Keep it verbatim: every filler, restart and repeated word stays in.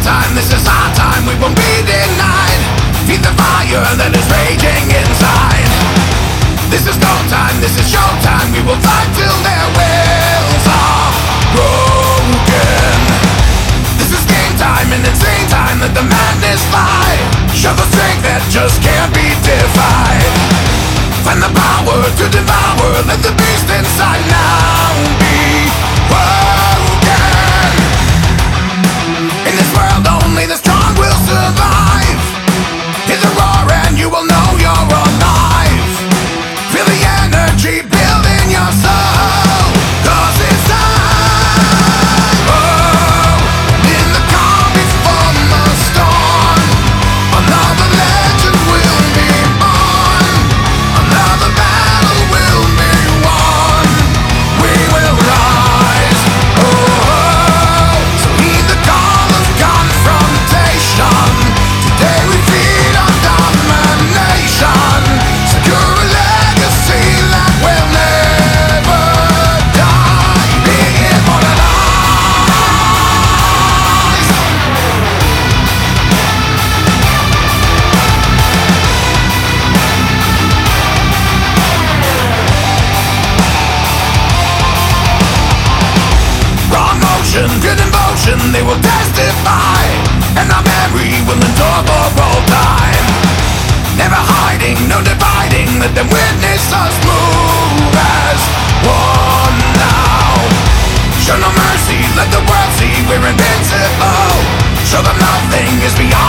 time, this is our time, we won't be denied. Feed the fire that is raging inside. This is no time, this is showtime, we will fight till their wills are broken. This is game time, an insane time, let the madness fly. Show the strength that just can't be defied. Find the power to devour, let the beast inside now be broken. In this world only the strong will survive. Hear the roar and you will know you're alive. Feel the energy build in your soul, cause it's time. Oh, in the calm before the storm, another legend will be born. Another battle will be won. We will rise. Oh, oh. So heed the call of confrontation. Today we feed on domination. Secure a legacy that will never die. Being immortalized. Raw motion, good emotion, they will testify. And our memory will endure for all time. Never hiding, no dividing, let them witness us move as one now. Show no mercy, let the world see we're invincible. Show them nothing is beyond